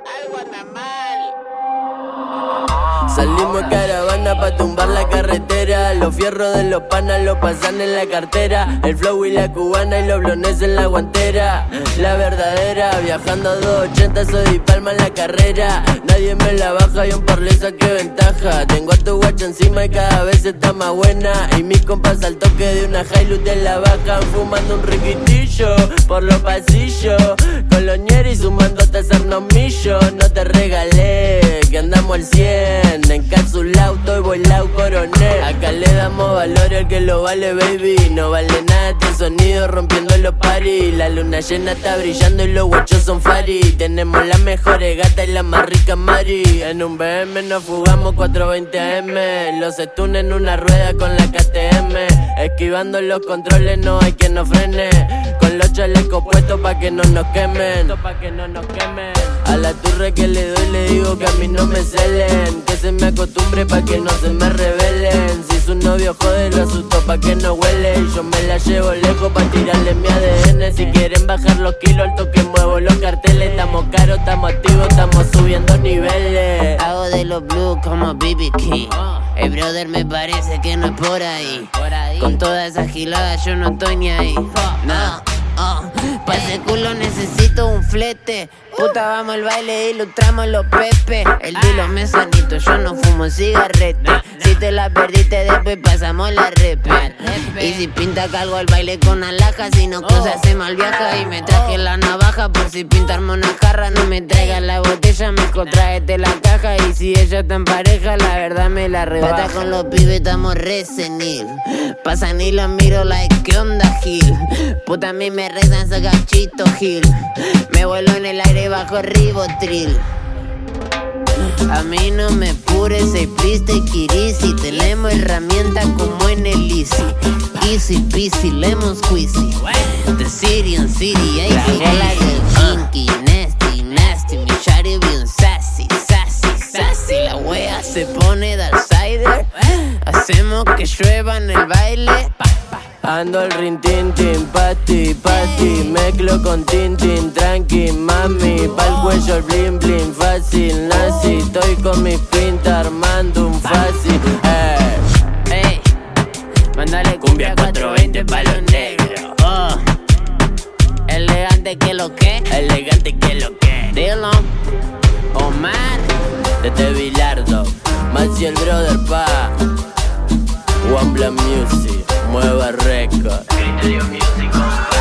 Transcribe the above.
Algo anda mal. Salimos en caravana pa' tumbar la carretera. Los fierros de los panas los pasan en la cartera. El flow y la cubana y los blones en la guantera. La verdadera, viajando a 280, soy palma en la carrera. Nadie me la baja y un parle saque ventaja. Tengo a tu guacha encima y cada vez está más buena. Y mis compas al toque de una Hilux de la bajan, fumando un riquitillo por los pasillos. Con los ñeris sumando hasta hacernos millos. No te regalé, que andamos al 100. Encapsulado, estoy volado, coronel. Acá le damos valor al que lo vale, baby. No vale nada este sonido rompiendo los paris. La luna llena está brillando y los guachos son fari. Tenemos las mejores gatas y las más ricas mari. En un BM nos fugamos 420 AM. Los stun en una rueda con la KTM. Esquivando los controles, no hay quien nos frene. Con los chalecos puestos pa' que no nos quemen. A la turre que le doy le digo que a mí no me celen. Que se me acostumbre pa' que no se me rebelen. Si su novio jode lo asusto pa' que no huele. Y yo me la llevo lejos pa' tirarle mi ADN. Si quieren bajar los kilos, al toque muevo los carteles. Estamos caros, estamos activos, estamos subiendo niveles. Hago de los blues como BB King. El brother me parece que no es por ahí. Con toda esa gilada yo no estoy ni ahí. No, pa' ese culo necesito un flete. Puta, vamos al baile, ilustramos los pepe. El dilo me sanito, yo no fumo cigarrete. Si te la perdiste después pasamos la repe. Y si pinta cargo al baile con alhajas, si no cosas se malviaja. Y me traje la navaja por si pintarme una jarra. No me traigas la botella, mejor tráete la caja. Y si ella está en pareja, la verdad me la rebata. Pata con los pibes estamos re senil. Pasan y los miro like, ¿qué onda, Gil? Puta, a mí me rezan, saca Chito Gil. Me vuelo en el aire bajo Ribotril. A mí no me pures, soy piste y kirisi. Tenemos herramientas como en el Easy. Easy peasy, lemon squeezy. The city on city, ahí la del kinky. Nasty, nasty, mi shawty bien sassy, sassy, sassy. La wea se pone de outsider. Hacemos que llueva en el baile. Ando al rin tin tin, pati, pati. Mezclo con tintin, tranqui, mami. Pa'l cuello el blin blin, fácil, nazi. Estoy con mis pintas armando un fácil. Ey, mándale cumbia 420 pa' los negros. Elegante que lo que, Elegante que lo que. Dilo, Omar. Desde Bilardo, Maxi el brother pa. One Blood Music, Mueva Record. Criterio Music.